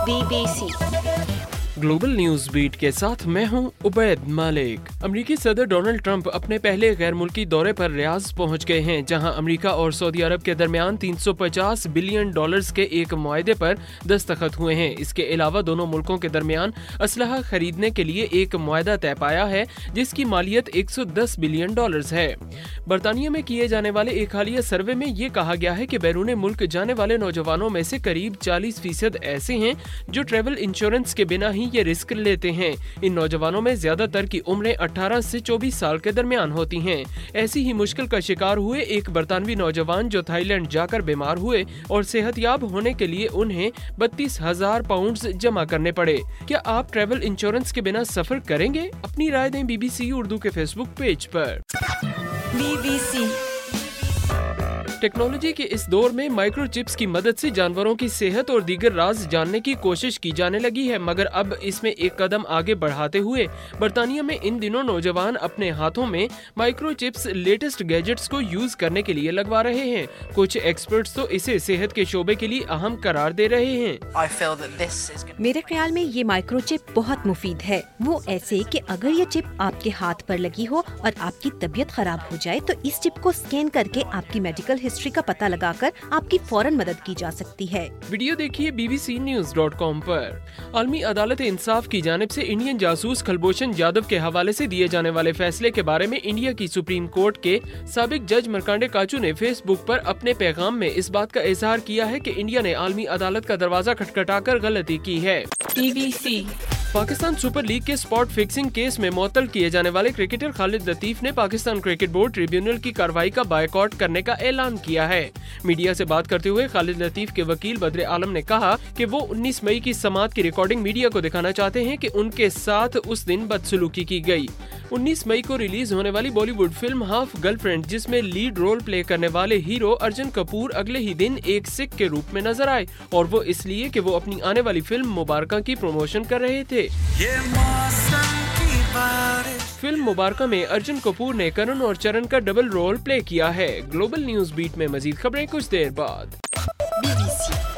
BBC global news beat के साथ मैं हूं उबैद मालिक। अमेरिकी सदर डोनाल्ड ट्रंप अपने पहले गैर मुल्की दौरे पर रियाद पहुंच गए हैं, जहां अमेरिका और सऊदी अरब के दरमियान $350 बिलियन के एक मुआहदे पर दस्तखत हुए हैं। इसके अलावा दोनों मुल्कों के दरमियान असलहा खरीदने के लिए एक मुआहदा तय पाया है, जिसकी मालियत $110 बिलियन है। बरतानिया में किए जाने वाले एक हालिया सर्वे में ये कहा गया है कि बैरून मुल्क जाने वाले नौजवानों में से करीब 40% ऐसे हैं जो ट्रैवल इंश्योरेंस के बिना ही ये रिस्क लेते हैं। इन नौजवानों में ज्यादातर की उम्रें 18 से 24 साल के दरमियान होती हैं। ऐसी ही मुश्किल का शिकार हुए एक बरतानवी नौजवान जो थाईलैंड जाकर बीमार हुए और सेहतयाब होने के लिए उन्हें 32,000 पाउंड जमा करने पड़े। क्या आप ट्रैवल इंश्योरेंस के बिना सफर करेंगे? अपनी राय दें BBC उर्दू के फेसबुक पेज पर। BBC टेक्नोलॉजी के इस दौर में माइक्रोचिप्स की मदद से जानवरों की सेहत और दीगर राज जानने की कोशिश की जाने लगी है, मगर अब इसमें एक कदम आगे बढ़ाते हुए बरतानिया में इन दिनों नौजवान अपने हाथों में माइक्रोचिप्स लेटेस्ट गैजेट्स को यूज करने के लिए लगवा रहे हैं। कुछ एक्सपर्ट्स तो इसे सेहत के शोबे के लिए अहम करार दे रहे हैं। मेरे ख्याल में ये माइक्रोचिप बहुत मुफीद है। वो ऐसे कि अगर ये चिप आपके हाथ पर लगी हो और आपकी तबीयत खराब हो जाए तो इस चिप को स्कैन करके आपकी मेडिकल हिस्ट्री का पता लगाकर आपकी फौरन मदद की जा सकती है। वीडियो देखिए bbcnews.com पर। आलमी अदालत इंसाफ की जानिब से इंडियन जासूस कुलभूषण जाधव के हवाले से दिए जाने वाले फैसले के बारे में इंडिया की सुप्रीम कोर्ट के साबिक जज मरकांडे काचू ने फेसबुक पर अपने पैगाम में इस बात का इजहार किया है कि इंडिया ने आलमी अदालत का दरवाजा खटखटाकर गलती की है। BBC पाकिस्तान सुपर लीग के स्पॉट फिक्सिंग केस में मुअत्तल किए जाने वाले क्रिकेटर खालिद लतीफ ने पाकिस्तान क्रिकेट बोर्ड ट्रिब्यूनल की कार्रवाई का बायकॉट करने का ऐलान किया है। मीडिया से बात करते हुए खालिद लतीफ के वकील बद्र आलम ने कहा कि वो 19 मई की समाअत की रिकॉर्डिंग मीडिया को दिखाना चाहते हैं कि उनके साथ उस दिन बदसलूकी की गई। 19 मई को रिलीज होने वाली बॉलीवुड फिल्म हाफ गर्लफ्रेंड, जिसमें लीड रोल प्ले करने वाले हीरो अर्जुन कपूर अगले ही दिन एक सिख के रूप में नजर आए, और वो इसलिए कि वो अपनी आने वाली फिल्म मुबारका की प्रमोशन कर रहे थे। फिल्म मुबारका में अर्जुन कपूर ने करण और चरण का डबल रोल प्ले किया है। ग्लोबल न्यूज बीट में मजीद खबरें कुछ देर बाद। BBC